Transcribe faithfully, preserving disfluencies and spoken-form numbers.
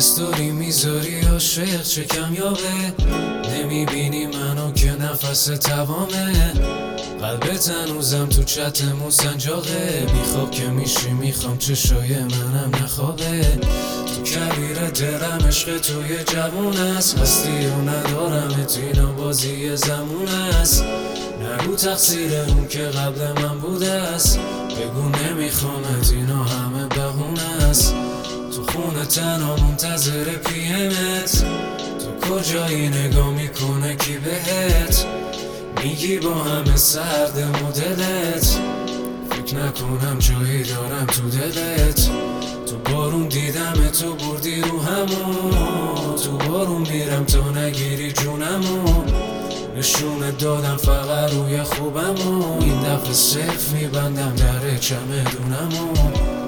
استوری میذاری عاشق چه کمیابه، نمیبینی منو که نفس توامه، قلبت هنوزم تو چتمون سنجاقه، میخواب که میشی میخوام چشای منم نخوابه، تو کبیر دلم عشق توی جوون است، هستی و ندارم اینا بازی زمون است، نگو تقصیر اون که قبل من بوده است، بگو نمیخوامت اینا همه بهونه است، تو خونه تنها منتظر پیمت، تو کجایی نگاه میکنه کی بهت، میگی با همه سردم و دلت، فکر نکنم جایی دارم تو دلت، تو بارون دیدم تو بردی رو همون، تو بارون میرم تا نگیری جونمو، نشونه دادم فقط روی خوبمو، این دفعه صرف میبندم در چمدونمو.